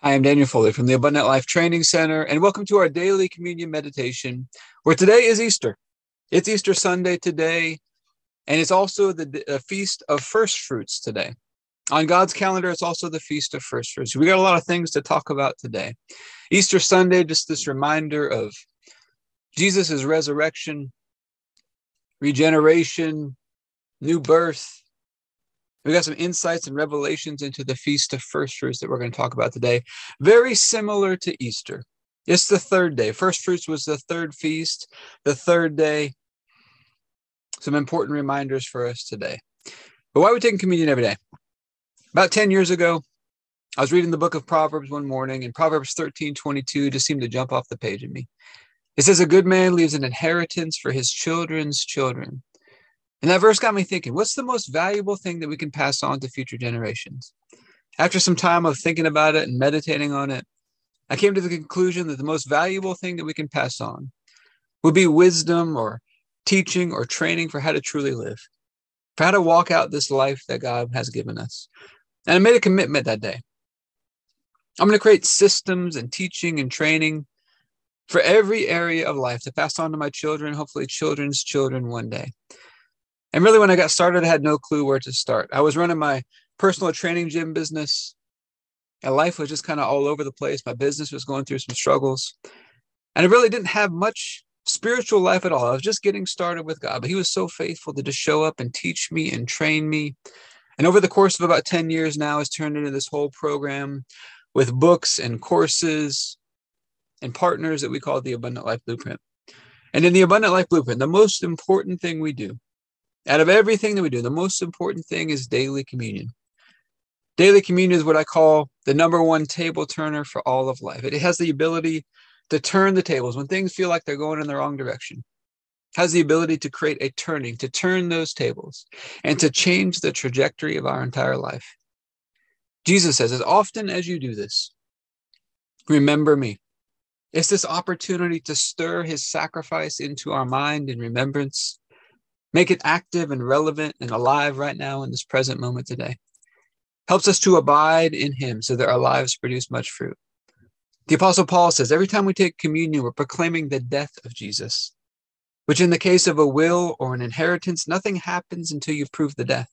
I am Daniel Foley from the Abundant Life Training Center, and welcome to our daily communion meditation, where today is Easter. It's Easter Sunday today, and it's also the Feast of First Fruits today. On God's calendar, it's also the Feast of First Fruits. We got a lot of things to talk about today. Easter Sunday, just this reminder of Jesus' resurrection, regeneration, new birth. We got some insights and revelations into the Feast of First Fruits that we're going to talk about today. Very similar to Easter. It's the third day. First Fruits was the third feast, the third day. Some important reminders for us today. But why are we taking communion every day? About 10 years ago, I was reading the book of Proverbs one morning, and Proverbs 13:22 just seemed to jump off the page at me. It says, "A good man leaves an inheritance for his children's children." And that verse got me thinking, what's the most valuable thing that we can pass on to future generations? After some time of thinking about it and meditating on it, I came to the conclusion that the most valuable thing that we can pass on would be wisdom or teaching or training for how to truly live, for how to walk out this life that God has given us. And I made a commitment that day. I'm going to create systems and teaching and training for every area of life to pass on to my children, hopefully children's children one day. And really, when I got started, I had no clue where to start. I was running my personal training gym business, and life was just kind of all over the place. My business was going through some struggles, and I really didn't have much spiritual life at all. I was just getting started with God, but He was so faithful to just show up and teach me and train me. And over the course of about 10 years now, it's turned into this whole program with books and courses and partners that we call the Abundant Life Blueprint. And in the Abundant Life Blueprint, the most important thing we do, out of everything that we do, the most important thing is daily communion. Daily communion is what I call the number one table turner for all of life. It has the ability to turn the tables when things feel like they're going in the wrong direction. It has the ability to create a turning, to turn those tables, and to change the trajectory of our entire life. Jesus says, as often as you do this, remember me. It's this opportunity to stir His sacrifice into our mind in remembrance. Make it active and relevant and alive right now in this present moment today. Helps us to abide in Him so that our lives produce much fruit. The Apostle Paul says, every time we take communion, we're proclaiming the death of Jesus, which in the case of a will or an inheritance, nothing happens until you've proved the death.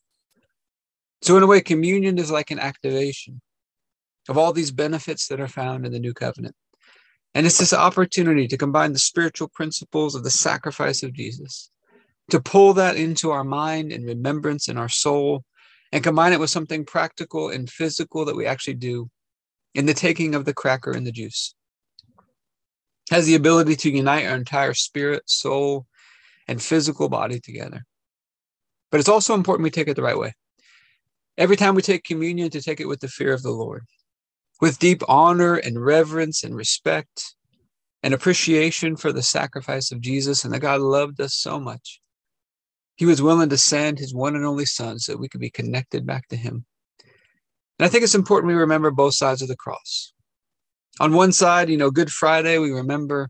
So in a way, communion is like an activation of all these benefits that are found in the new covenant. And it's this opportunity to combine the spiritual principles of the sacrifice of Jesus, to pull that into our mind and remembrance in our soul, and combine it with something practical and physical that we actually do in the taking of the cracker and the juice. It has the ability to unite our entire spirit, soul, and physical body together. But it's also important we take it the right way. Every time we take communion, to take it with the fear of the Lord, with deep honor and reverence and respect and appreciation for the sacrifice of Jesus and that God loved us so much. He was willing to send His one and only Son so that we could be connected back to Him. And I think it's important we remember both sides of the cross. On one side, Good Friday, we remember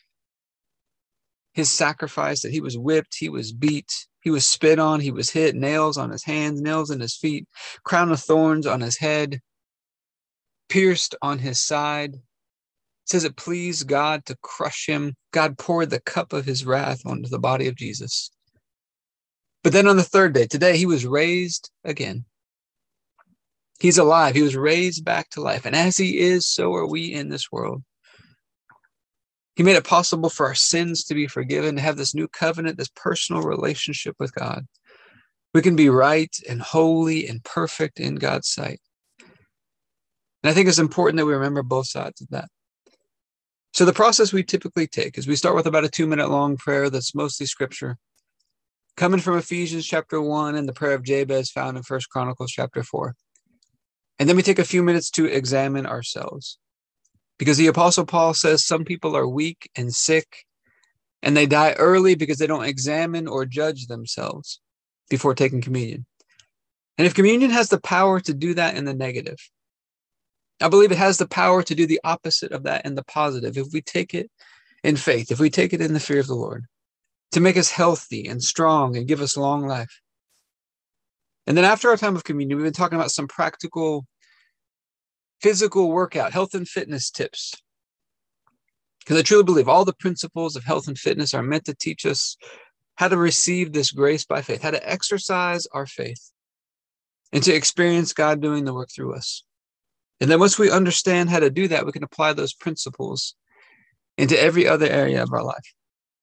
His sacrifice, that He was whipped, He was beat, He was spit on, He was hit, nails on His hands, nails in His feet, crown of thorns on His head, pierced on His side. It says it pleased God to crush Him. God poured the cup of His wrath onto the body of Jesus. But then on the third day, today, He was raised again. He's alive. He was raised back to life. And as He is, so are we in this world. He made it possible for our sins to be forgiven, to have this new covenant, this personal relationship with God. We can be right and holy and perfect in God's sight. And I think it's important that we remember both sides of that. So the process we typically take is we start with about a 2-minute long prayer that's mostly scripture, coming from Ephesians chapter 1 and the prayer of Jabez found in 1 Chronicles chapter 4. And then we take a few minutes to examine ourselves, because the Apostle Paul says some people are weak and sick, and they die early because they don't examine or judge themselves before taking communion. And if communion has the power to do that in the negative, I believe it has the power to do the opposite of that in the positive. If we take it in faith, if we take it in the fear of the Lord, to make us healthy and strong and give us long life. And then after our time of communion, we've been talking about some practical physical workout, health and fitness tips. Because I truly believe all the principles of health and fitness are meant to teach us how to receive this grace by faith, how to exercise our faith, and to experience God doing the work through us. And then once we understand how to do that, we can apply those principles into every other area of our life.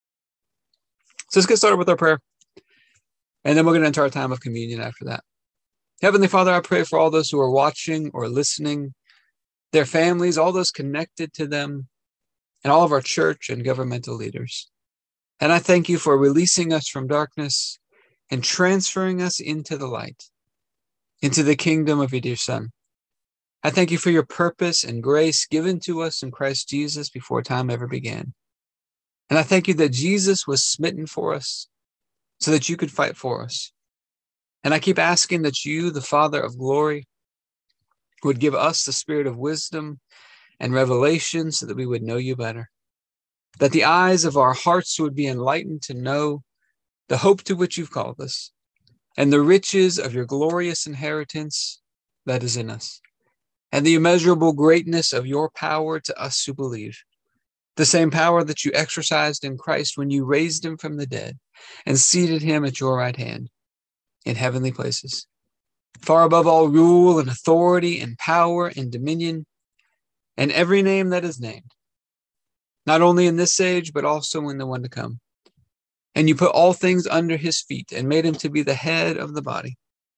So let's get started with our prayer. And then we're going to enter our time of communion after that. Heavenly Father, I pray for all those who are watching or listening, their families, all those connected to them, and all of our church and governmental leaders. And I thank you for releasing us from darkness and transferring us into the light, into the kingdom of your dear Son. I thank you for your purpose and grace given to us in Christ Jesus before time ever began. And I thank you that Jesus was smitten for us so that you could fight for us. And I keep asking that you, the Father of glory, would give us the spirit of wisdom and revelation so that we would know you better, that the eyes of our hearts would be enlightened to know the hope to which you've called us and the riches of your glorious inheritance that is in us, and the immeasurable greatness of your power to us who believe, the same power that you exercised in Christ when you raised him from the dead and seated him at your right hand in heavenly places, far above all rule and authority and power and dominion, and every name that is named, not only in this age, but also in the one to come. And you put all things under his feet and made him to be the head of the body,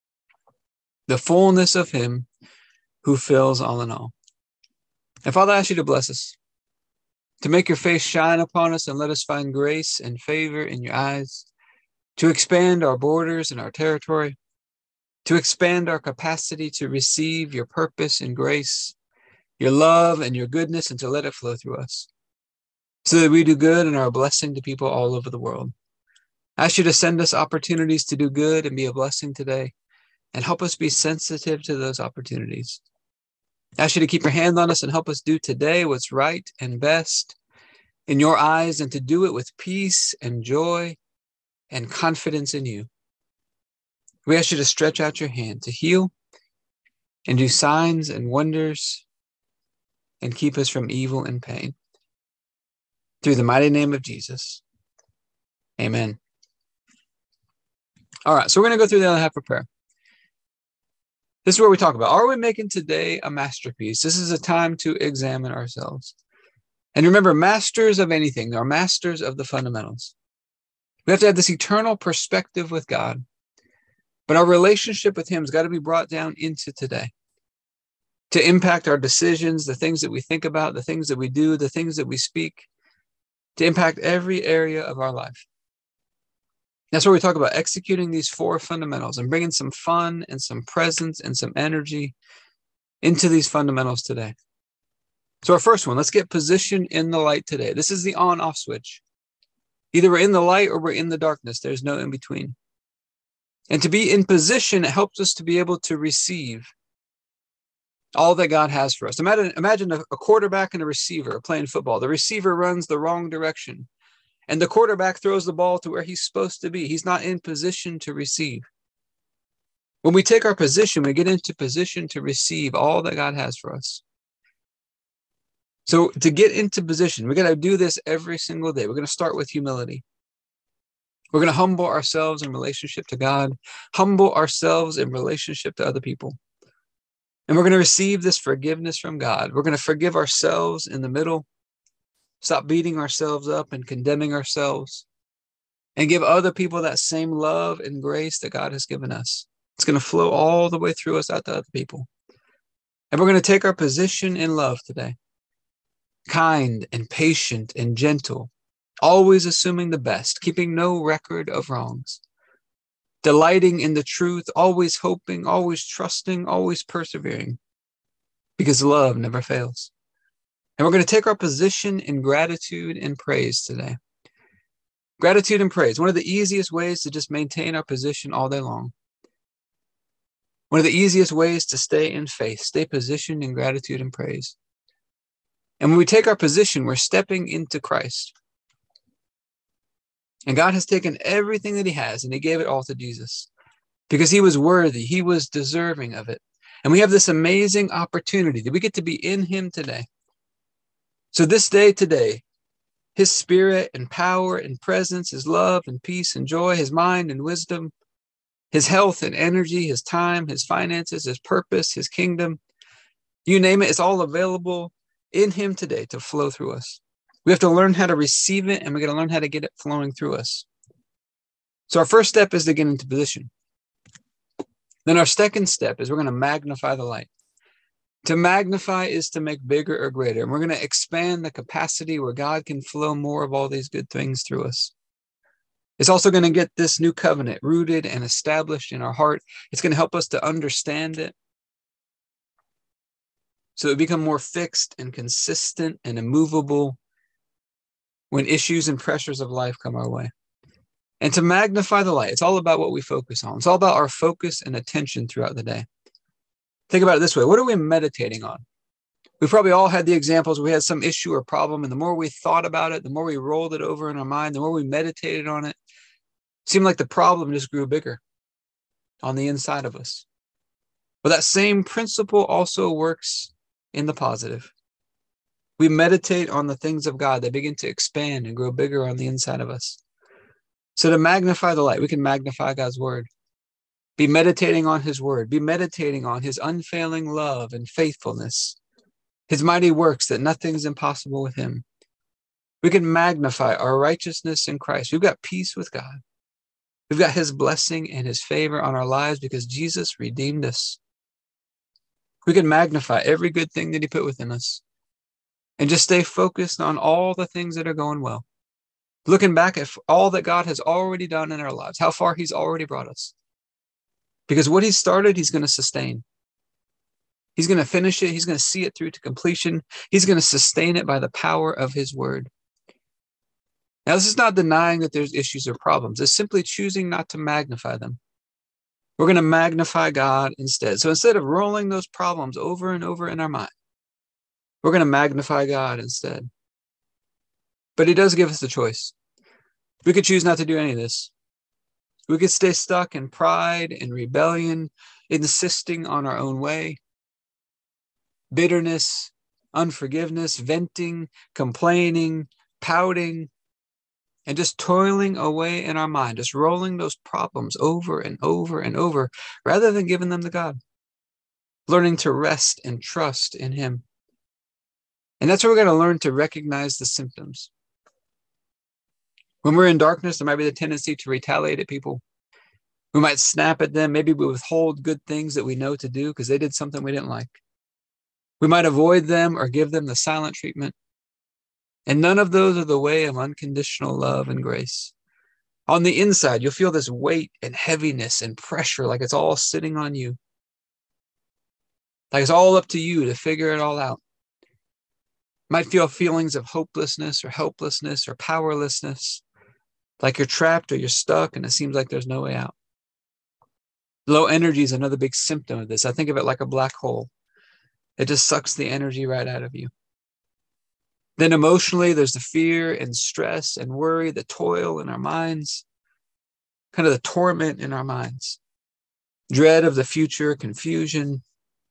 the fullness of him who fills all in all. And Father, I ask you to bless us, to make your face shine upon us and let us find grace and favor in your eyes, to expand our borders and our territory, to expand our capacity to receive your purpose and grace, your love and your goodness, and to let it flow through us so that we do good and are a blessing to people all over the world. I ask you to send us opportunities to do good and be a blessing today, and help us be sensitive to those opportunities. I ask you to keep your hand on us and help us do today what's right and best in your eyes, and to do it with peace and joy and confidence in you. We ask you to stretch out your hand to heal and do signs and wonders and keep us from evil and pain. Through the mighty name of Jesus. Amen. All right, so we're going to go through the other half of prayer. This is where we talk about, are we making today a masterpiece? This is a time to examine ourselves. And remember, masters of anything are masters of the fundamentals. We have to have this eternal perspective with God, but our relationship with him has got to be brought down into today to impact our decisions, the things that we think about, the things that we do, the things that we speak, to impact every area of our life. That's where we talk about executing these four fundamentals and bringing some fun and some presence and some energy into these fundamentals today. So our first one, let's get positioned in the light today. This is the on-off switch. Either we're in the light or we're in the darkness. There's no in between. And to be in position, it helps us to be able to receive all that God has for us. Imagine a quarterback and a receiver playing football. The receiver runs the wrong direction, and the quarterback throws the ball to where he's supposed to be. He's not in position to receive. When we take our position, we get into position to receive all that God has for us. So to get into position, we're going to do this every single day. We're going to start with humility. We're going to humble ourselves in relationship to God, humble ourselves in relationship to other people. And we're going to receive this forgiveness from God. We're going to forgive ourselves in the middle, stop beating ourselves up and condemning ourselves, and give other people that same love and grace that God has given us. It's going to flow all the way through us out to other people. And we're going to take our position in love today. Kind and patient and gentle, always assuming the best, keeping no record of wrongs, delighting in the truth, always hoping, always trusting, always persevering, because love never fails. And we're going to take our position in gratitude and praise today. Gratitude and praise, one of the easiest ways to just maintain our position all day long. One of the easiest ways to stay in faith, stay positioned in gratitude and praise. And when we take our position, we're stepping into Christ. And God has taken everything that he has and he gave it all to Jesus because he was worthy. He was deserving of it. And we have this amazing opportunity that we get to be in him today. So this day today, his spirit and power and presence, his love and peace and joy, his mind and wisdom, his health and energy, his time, his finances, his purpose, his kingdom, you name it, it's all available in him today to flow through us. We have to learn how to receive it, and we got to learn how to get it flowing through us. So our first step is to get into position. Then our second step is we're going to magnify the light. To magnify is to make bigger or greater. And we're going to expand the capacity where God can flow more of all these good things through us. It's also going to get this new covenant rooted and established in our heart. It's going to help us to understand it, so that we become more fixed and consistent and immovable when issues and pressures of life come our way. And to magnify the light, it's all about what we focus on. It's all about our focus and attention throughout the day. Think about it this way. What are we meditating on? We probably all had the examples where we had some issue or problem, and the more we thought about it, the more we rolled it over in our mind, the more we meditated on it, it seemed like the problem just grew bigger on the inside of us. But that same principle also works in the positive. We meditate on the things of God. They begin to expand and grow bigger on the inside of us. So to magnify the light, we can magnify God's word. Be meditating on his word. Be meditating on his unfailing love and faithfulness, his mighty works, that nothing's impossible with him. We can magnify our righteousness in Christ. We've got peace with God. We've got his blessing and his favor on our lives because Jesus redeemed us. We can magnify every good thing that he put within us and just stay focused on all the things that are going well. Looking back at all that God has already done in our lives, how far he's already brought us. Because what he started, he's going to sustain. He's going to finish it. He's going to see it through to completion. He's going to sustain it by the power of his word. Now, this is not denying that there's issues or problems. It's simply choosing not to magnify them. We're going to magnify God instead. So instead of rolling those problems over and over in our mind, we're going to magnify God instead. But he does give us the choice. We could choose not to do any of this. We could stay stuck in pride and rebellion, insisting on our own way, bitterness, unforgiveness, venting, complaining, pouting, and just toiling away in our mind, just rolling those problems over and over and over, rather than giving them to God, learning to rest and trust in him. And that's where we're going to learn to recognize the symptoms. When we're in darkness, there might be the tendency to retaliate at people. We might snap at them. Maybe we withhold good things that we know to do because they did something we didn't like. We might avoid them or give them the silent treatment. And none of those are the way of unconditional love and grace. On the inside, you'll feel this weight and heaviness and pressure, like it's all sitting on you. Like it's all up to you to figure it all out. Might feel feelings of hopelessness or helplessness or powerlessness, like you're trapped or you're stuck and it seems like there's no way out. Low energy is another big symptom of this. I think of it like a black hole. It just sucks the energy right out of you. Then emotionally, there's the fear and stress and worry, the toil in our minds, kind of the torment in our minds, dread of the future, confusion.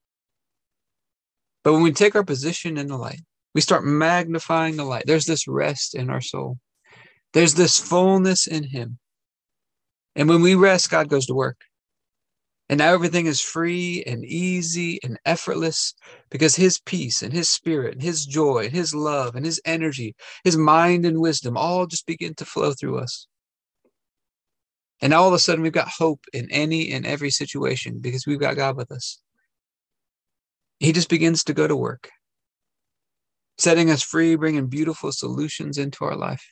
But when we take our position in the light, we start magnifying the light. There's this rest in our soul. There's this fullness in him. And when we rest, God goes to work. And now everything is free and easy and effortless because his peace and his spirit and his joy and his love and his energy, his mind and wisdom all just begin to flow through us. And all of a sudden we've got hope in any and every situation because we've got God with us. He just begins to go to work, setting us free, bringing beautiful solutions into our life.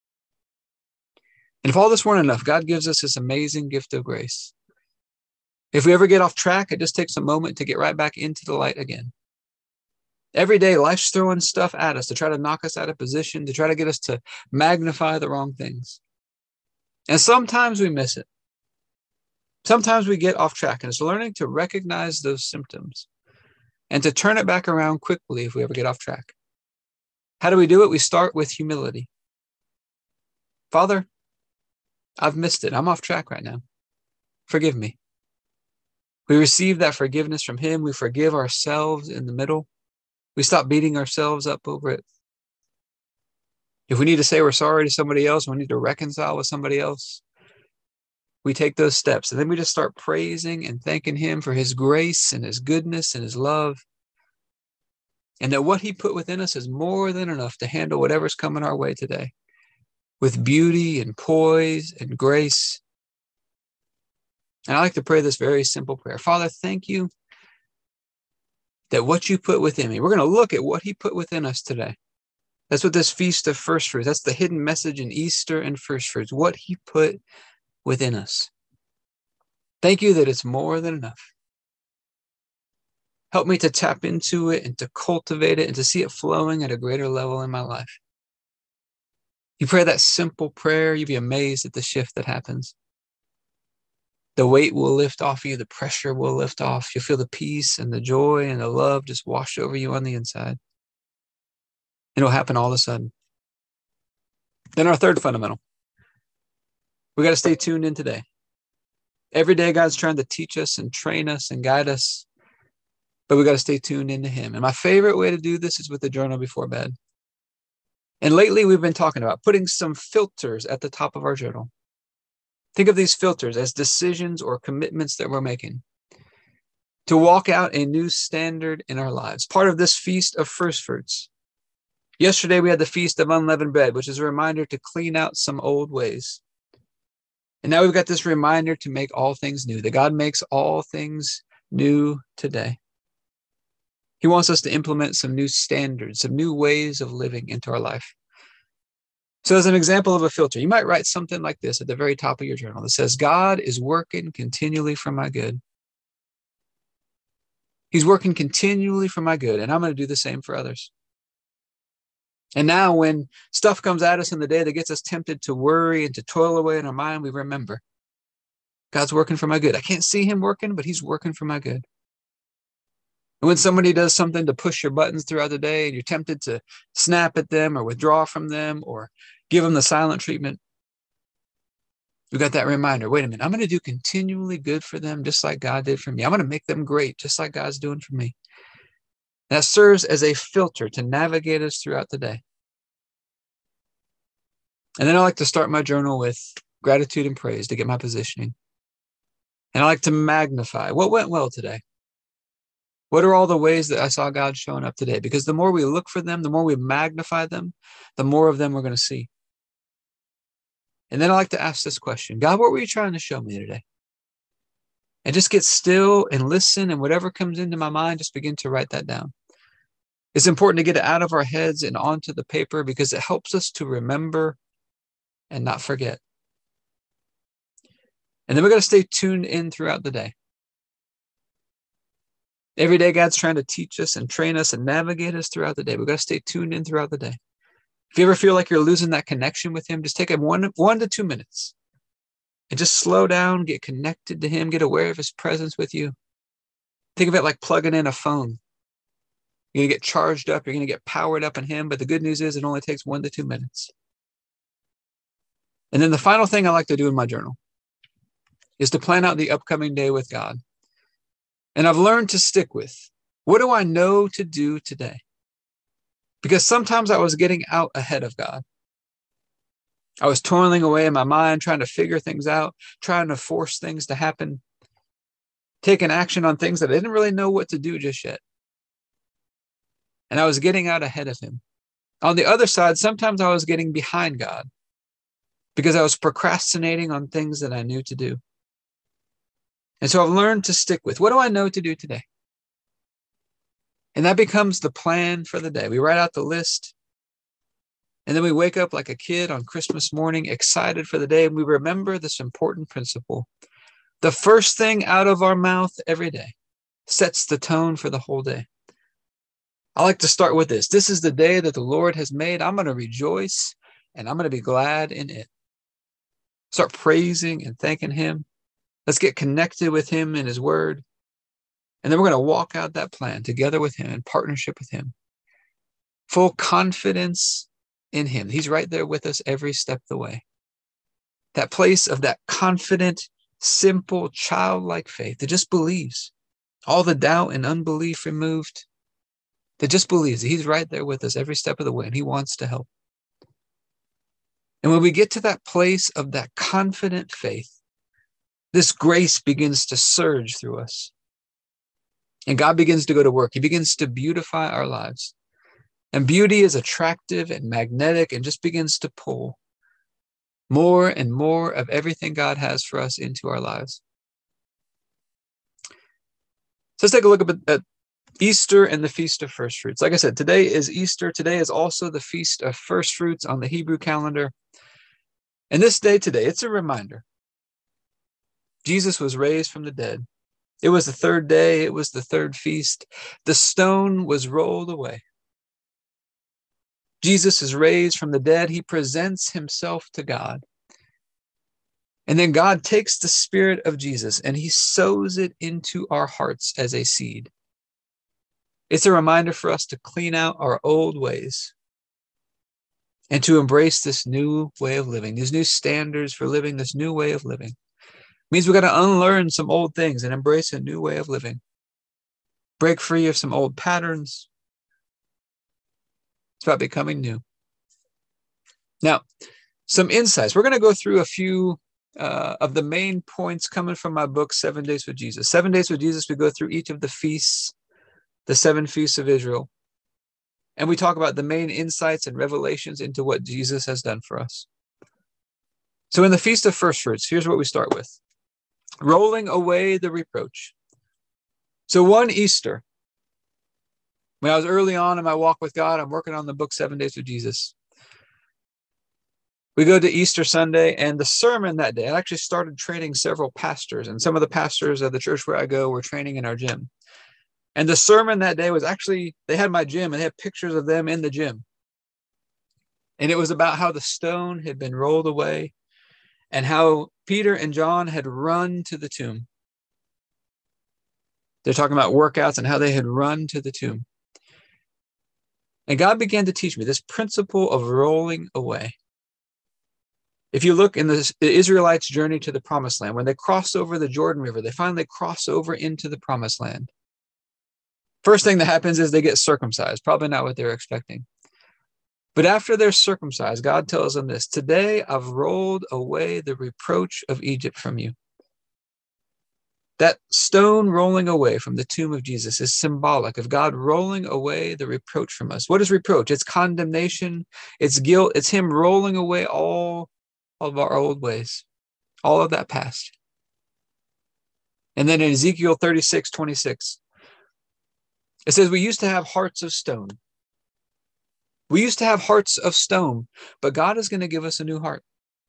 And if all this weren't enough, God gives us this amazing gift of grace. If we ever get off track, it just takes a moment to get right back into the light again. Every day, life's throwing stuff at us to try to knock us out of position, to try to get us to magnify the wrong things. And sometimes we miss it. Sometimes we get off track, and it's learning to recognize those symptoms and to turn it back around quickly if we ever get off track. How do we do it? We start with humility. Father, I've missed it. I'm off track right now. Forgive me. We receive that forgiveness from him. We forgive ourselves in the middle. We stop beating ourselves up over it. If we need to say we're sorry to somebody else, we need to reconcile with somebody else, we take those steps. And then we just start praising and thanking him for his grace and his goodness and his love. And that what he put within us is more than enough to handle whatever's coming our way today with beauty and poise and grace. And I like to pray this very simple prayer. Father, thank you that what you put within me, we're going to look at what he put within us today. That's what this Feast of First Fruits, that's the hidden message in Easter and First Fruits, what he put within us. Thank you that it's more than enough. Help me to tap into it and to cultivate it and to see it flowing at a greater level in my life. You pray that simple prayer, you'd be amazed at the shift that happens. The weight will lift off you, the pressure will lift off. You'll feel the peace and the joy and the love just wash over you on the inside. It'll happen all of a sudden. Then our third fundamental. We got to stay tuned in today. Every day God's trying to teach us and train us and guide us, but we got to stay tuned into him. And my favorite way to do this is with the journal before bed. And lately we've been talking about putting some filters at the top of our journal. Think of these filters as decisions or commitments that we're making to walk out a new standard in our lives. Part of this Feast of First Fruits. Yesterday, we had the Feast of Unleavened Bread, which is a reminder to clean out some old ways. And now we've got this reminder to make all things new, that God makes all things new today. He wants us to implement some new standards, some new ways of living into our life. So as an example of a filter, you might write something like this at the very top of your journal that says, God is working continually for my good. He's working continually for my good, and I'm going to do the same for others. And now when stuff comes at us in the day that gets us tempted to worry and to toil away in our mind, we remember God's working for my good. I can't see him working, but he's working for my good. And when somebody does something to push your buttons throughout the day and you're tempted to snap at them or withdraw from them or give them the silent treatment, we got that reminder. Wait a minute, I'm going to do continually good for them just like God did for me. I'm going to make them great just like God's doing for me. That serves as a filter to navigate us throughout the day. And then I like to start my journal with gratitude and praise to get my positioning. And I like to magnify what went well today. What are all the ways that I saw God showing up today? Because the more we look for them, the more we magnify them, the more of them we're going to see. And then I like to ask this question, God, what were you trying to show me today? And just get still and listen, and whatever comes into my mind, just begin to write that down. It's important to get it out of our heads and onto the paper because it helps us to remember and not forget. And then we're going to stay tuned in throughout the day. Every day, God's trying to teach us and train us and navigate us throughout the day. We've got to stay tuned in throughout the day. If you ever feel like you're losing that connection with him, just take a 1 to 2 minutes and just slow down, get connected to him, get aware of his presence with you. Think of it like plugging in a phone. You're going to get charged up. You're going to get powered up in him. But the good news is it only takes 1 to 2 minutes. And then the final thing I like to do in my journal is to plan out the upcoming day with God. And I've learned to stick with, what do I know to do today? Because sometimes I was getting out ahead of God. I was toiling away in my mind, trying to figure things out, trying to force things to happen, taking action on things that I didn't really know what to do just yet. And I was getting out ahead of him. On the other side, sometimes I was getting behind God because I was procrastinating on things that I knew to do. And so I've learned to stick with, what do I know to do today? And that becomes the plan for the day. We write out the list, and then we wake up like a kid on Christmas morning, excited for the day, and we remember this important principle. The first thing out of our mouth every day sets the tone for the whole day. I like to start with this. This is the day that the Lord has made. I'm going to rejoice, and I'm going to be glad in it. Start praising and thanking him. Let's get connected with him in his word. And then we're going to walk out that plan together with him in partnership with him. Full confidence in him. He's right there with us every step of the way. That place of that confident simple, childlike faith that just believes. All the doubt and unbelief removed, that just believes that he's right there with us every step of the way and he wants to help. And when we get to that place of that confident faith, this grace begins to surge through us. And God begins to go to work. He begins to beautify our lives. And beauty is attractive and magnetic and just begins to pull more and more of everything God has for us into our lives. So let's take a look at Easter and the Feast of First Fruits. Like I said, today is Easter. Today is also the Feast of First Fruits on the Hebrew calendar. And this day today, it's a reminder. Jesus was raised from the dead. It was the third day. It was the third feast. The stone was rolled away. Jesus is raised from the dead. He presents himself to God. And then God takes the Spirit of Jesus and he sows it into our hearts as a seed. It's a reminder for us to clean out our old ways and to embrace this new way of living, these new standards for living, this new way of living. It means we've got to unlearn some old things and embrace a new way of living. Break free of some old patterns. It's about becoming new. Now, some insights. We're going to go through a few of the main points coming from my book, 7 Days with Jesus. 7 Days with Jesus, we go through each of the feasts, the 7 feasts of Israel. And we talk about the main insights and revelations into what Jesus has done for us. So in the Feast of First Fruits, here's what we start with. Rolling away the reproach. So one Easter, when I was early on in my walk with God, I'm working on the book 7 Days with Jesus. We go to Easter Sunday, and the sermon that day, I actually started training several pastors, and some of the pastors of the church where I go were training in our gym. And the sermon that day was actually, they had my gym, and they had pictures of them in the gym. And it was about how the stone had been rolled away and how Peter and John had run to the tomb. They're talking about workouts and how they had run to the tomb. And God began to teach me this principle of rolling away. If you look in the Israelites' journey to the Promised Land, when they crossed over the Jordan River, they finally cross over into the Promised Land. First thing that happens is they get circumcised, probably not what they're expecting. But after they're circumcised, God tells them this: today I've rolled away the reproach of Egypt from you. That stone rolling away from the tomb of Jesus is symbolic of God rolling away the reproach from us. What is reproach? It's condemnation, it's guilt, it's him rolling away all of our old ways, all of that past. And then in Ezekiel 36:26, it says, we used to have hearts of stone. We used to have hearts of stone, but God is going to give us a new heart.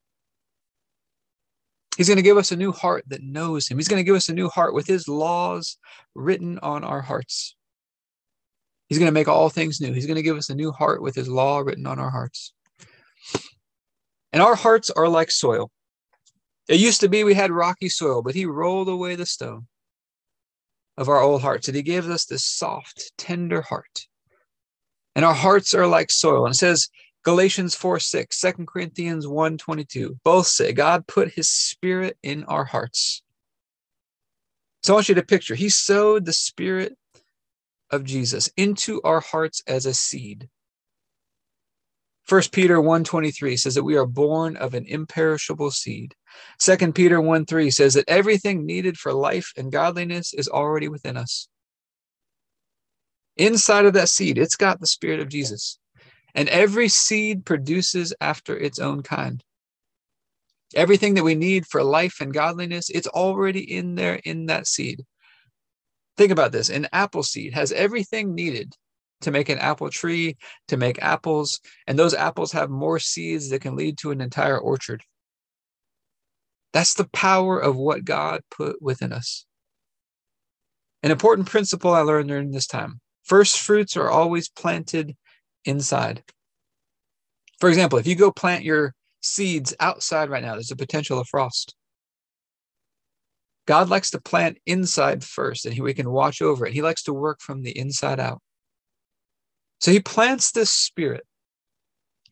He's going to give us a new heart that knows him. He's going to give us a new heart with his laws written on our hearts. He's going to make all things new. He's going to give us a new heart with his law written on our hearts. And our hearts are like soil. It used to be we had rocky soil, but he rolled away the stone of our old hearts, and he gives us this soft, tender heart. And our hearts are like soil. And it says, Galatians 4:6, 2 Corinthians 1:22, both say God put his Spirit in our hearts. So I want you to picture, he sowed the Spirit of Jesus into our hearts as a seed. 1 Peter 1:23 says that we are born of an imperishable seed. 2 Peter 1:3 says that everything needed for life and godliness is already within us. Inside of that seed, it's got the Spirit of Jesus. And every seed produces after its own kind. Everything that we need for life and godliness, it's already in there in that seed. Think about this. An apple seed has everything needed to make an apple tree, to make apples, and those apples have more seeds that can lead to an entire orchard. That's the power of what God put within us. An important principle I learned during this time: first fruits are always planted inside. For example, if you go plant your seeds outside right now, there's a potential of frost. God likes to plant inside first, and we can watch over it. He likes to work from the inside out. So he plants this Spirit,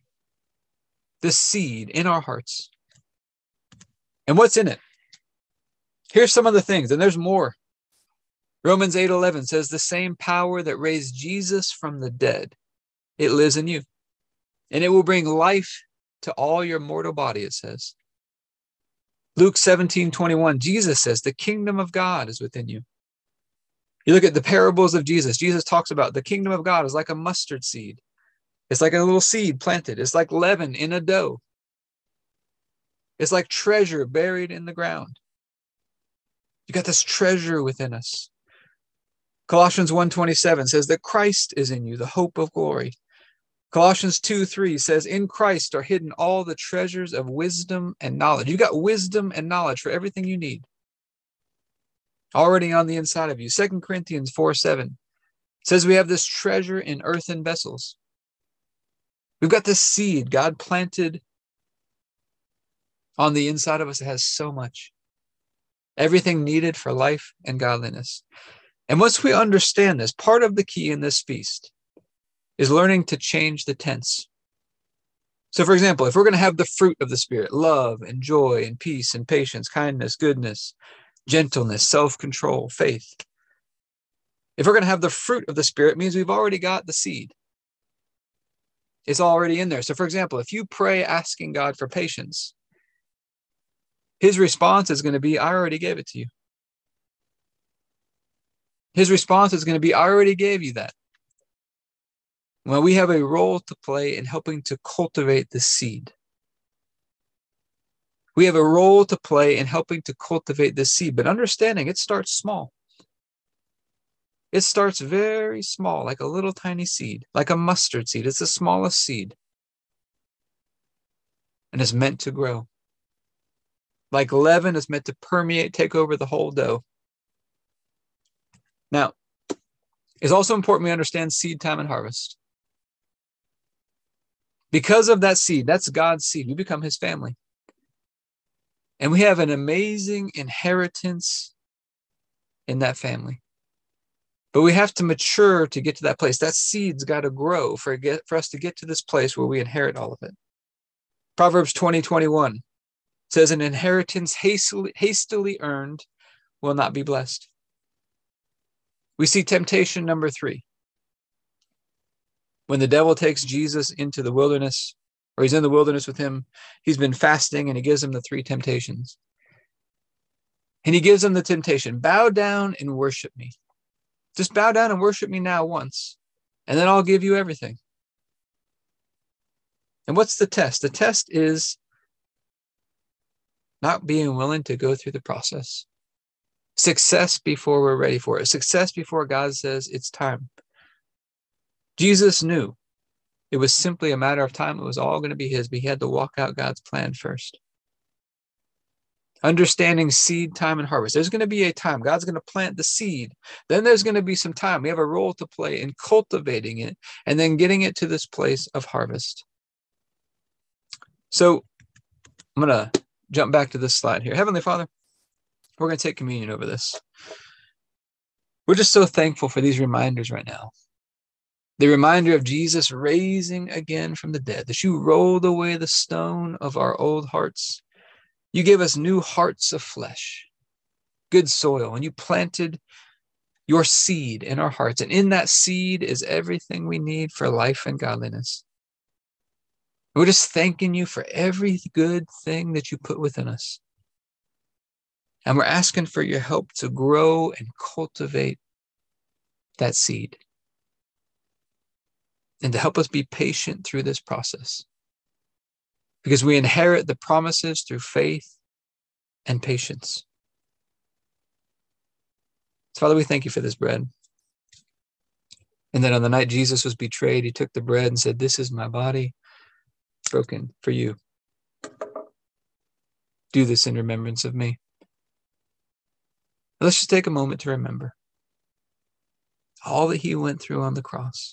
this seed in our hearts. And what's in it? Here's some of the things, and there's more. Romans 8:11 says the same power that raised Jesus from the dead, it lives in you. And it will bring life to all your mortal body, it says. Luke 17:21, Jesus says the kingdom of God is within you. You look at the parables of Jesus. Jesus talks about the kingdom of God is like a mustard seed. It's like a little seed planted. It's like leaven in a dough. It's like treasure buried in the ground. You got this treasure within us. Colossians 1:27 says that Christ is in you, the hope of glory. Colossians 2:3 says, in Christ are hidden all the treasures of wisdom and knowledge. You got wisdom and knowledge for everything you need already on the inside of you. 2 Corinthians 4:7 says we have this treasure in earthen vessels. We've got this seed God planted on the inside of us that has so much. Everything needed for life and godliness. And once we understand this, part of the key in this feast is learning to change the tense. So, for example, if we're going to have the fruit of the Spirit, love and joy and peace and patience, kindness, goodness, gentleness, self-control, faith. If we're going to have the fruit of the Spirit, it means we've already got the seed. It's already in there. So, for example, if you pray asking God for patience, his response is going to be, I already gave it to you. His response is going to be, I already gave you that. Well, we have a role to play in helping to cultivate the seed. We have a role to play in helping to cultivate the seed, but understanding it starts small. It starts very small, like a little tiny seed, like a mustard seed. It's the smallest seed. And it's meant to grow. Like leaven is meant to permeate, take over the whole dough. Now, it's also important we understand seed time and harvest. Because of that seed, that's God's seed. We become his family. And we have an amazing inheritance in that family. But we have to mature to get to that place. That seed's got to grow for us to get to this place where we inherit all of it. Proverbs 20:21 says, an inheritance hastily earned will not be blessed. We see temptation number 3. When the devil takes Jesus into the wilderness, or he's in the wilderness with him, he's been fasting and he gives him the 3 temptations. And he gives him the temptation, bow down and worship me. Just bow down and worship me now once, and then I'll give you everything. And what's the test? The test is not being willing to go through the process. Success before we're ready for it. Success before God says it's time. Jesus knew it was simply a matter of time. It was all going to be his, but he had to walk out God's plan first. Understanding seed time and harvest. There's going to be a time. God's going to plant the seed. Then there's going to be some time. We have a role to play in cultivating it and then getting it to this place of harvest. So I'm going to jump back to this slide here. Heavenly Father, we're going to take communion over this. We're just so thankful for these reminders right now. The reminder of Jesus raising again from the dead, that you rolled away the stone of our old hearts. You gave us new hearts of flesh, good soil, and you planted your seed in our hearts. And in that seed is everything we need for life and godliness. We're just thanking you for every good thing that you put within us. And we're asking for your help to grow and cultivate that seed. And to help us be patient through this process. Because we inherit the promises through faith and patience. So, Father, we thank you for this bread. And then on the night Jesus was betrayed, he took the bread and said, this is my body broken for you. Do this in remembrance of me. Let's just take a moment to remember all that he went through on the cross.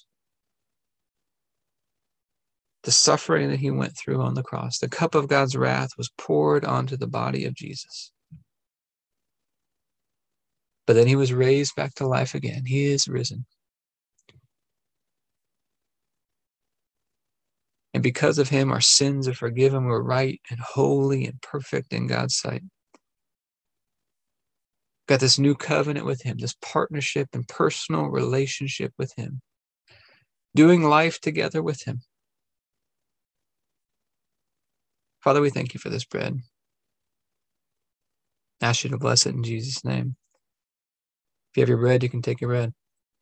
The suffering that he went through on the cross. The cup of God's wrath was poured onto the body of Jesus. But then he was raised back to life again. He is risen. And because of him, our sins are forgiven. We're right and holy and perfect in God's sight. Got this new covenant with him, this partnership and personal relationship with him, doing life together with him. Father, we thank you for this bread. I ask you to bless it in Jesus' name. If you have your bread, you can take your bread.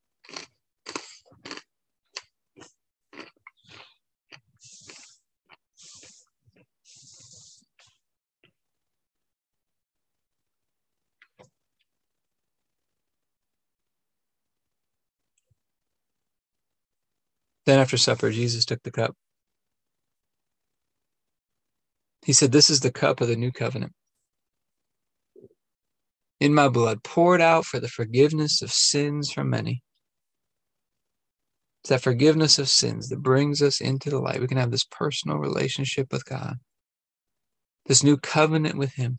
Then after supper, Jesus took the cup. He said, "This is the cup of the new covenant in my blood, poured out for the forgiveness of sins from many." It's that forgiveness of sins that brings us into the light. We can have this personal relationship with God, this new covenant with him.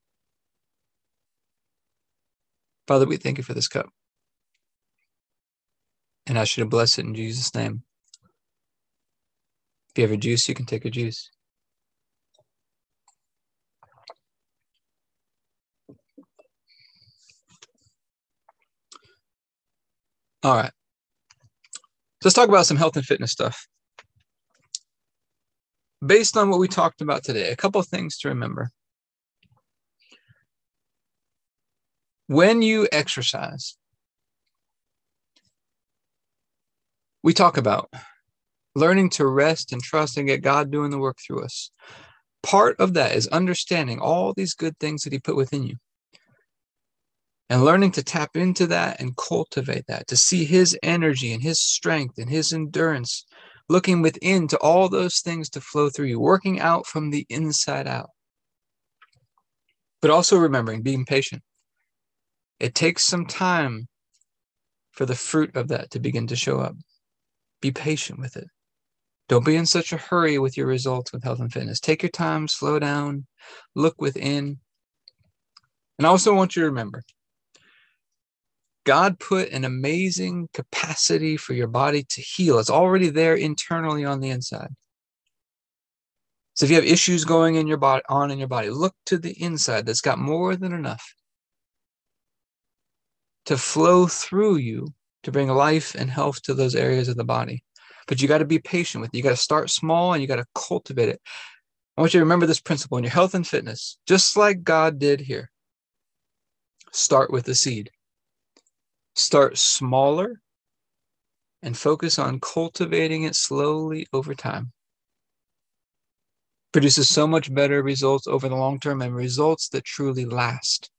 Father, we thank you for this cup. And I should have blessed it in Jesus' name. If you have a juice, you can take a juice. All right. Let's talk about some health and fitness stuff. Based on what we talked about today, a couple of things to remember. When you exercise, we talk about learning to rest and trust and get God doing the work through us. Part of that is understanding all these good things that he put within you and learning to tap into that and cultivate that, to see his energy and his strength and his endurance, looking within to all those things to flow through you, working out from the inside out. But also remembering, being patient. It takes some time for the fruit of that to begin to show up. Be patient with it. Don't be in such a hurry with your results with health and fitness. Take your time, slow down, look within. And I also want you to remember, God put an amazing capacity for your body to heal. It's already there internally on the inside. So if you have issues going in your body, look to the inside. That's got more than enough to flow through you to bring life and health to those areas of the body. But you got to be patient with it. You got to start small and you got to cultivate it. I want you to remember this principle in your health and fitness, just like God did here. Start with the seed. Start smaller and focus on cultivating it slowly over time. Produces so much better results over the long term and results that truly last.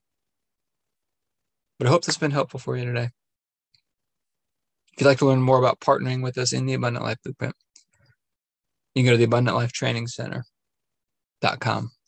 But I hope this has been helpful for you today. If you'd like to learn more about partnering with us in the Abundant Life Blueprint, you can go to the AbundantLifeTrainingCenter.com.